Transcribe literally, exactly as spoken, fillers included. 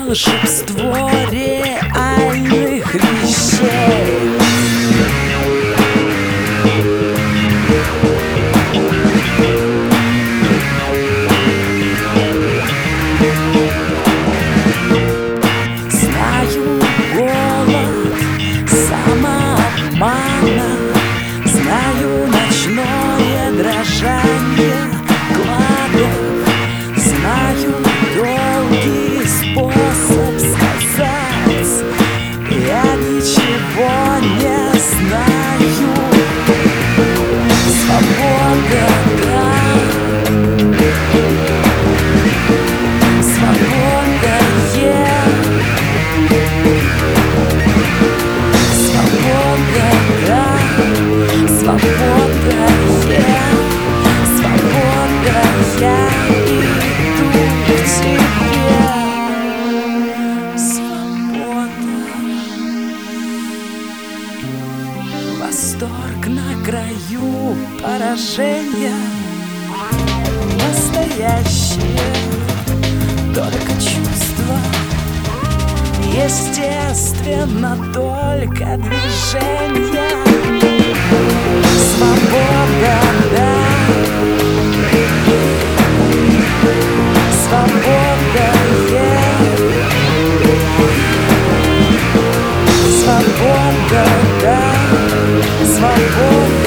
волшебство реальных вещей. Знаю голод самообмана, знаю ночное дрожание кладов, знаю долгий способ сказать: я ничего не знаю. Свобода, да, свобода, yeah. Свобода, да, свобода, yeah. Свобода, я иду к тебе. Свобода. Восторг на краю поражения. Настоящее только чувство, естественно только движение. Свобода, да, свобода, yeah. Свобода, да, свобода.